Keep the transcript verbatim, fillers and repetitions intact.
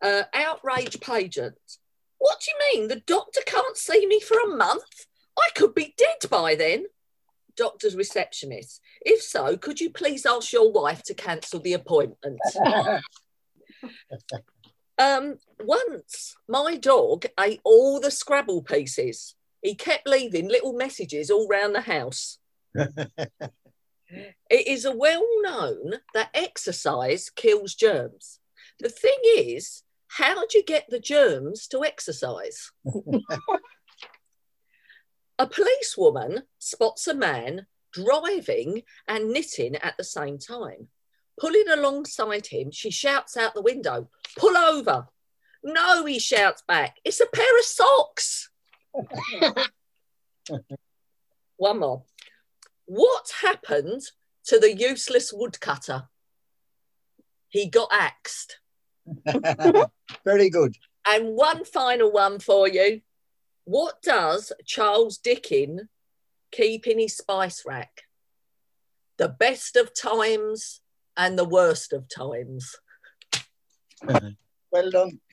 Uh, outrage pageant. What do you mean? The doctor can't see me for a month? I could be dead by then. Doctor's receptionist. If so, could you please ask your wife to cancel the appointment? um, once my dog ate all the Scrabble pieces. He kept leaving little messages all round the house. It is a well known that exercise kills germs. The thing is, how do you get the germs to exercise? A policewoman spots a man driving and knitting at the same time. Pulling alongside him, she shouts out the window, "Pull over." "No," he shouts back, "it's a pair of socks." One more. What happened to the useless woodcutter? He got axed. Very good. And one final one for you. What does Charles Dickens keep in his spice rack? The best of times and the worst of times. Well done.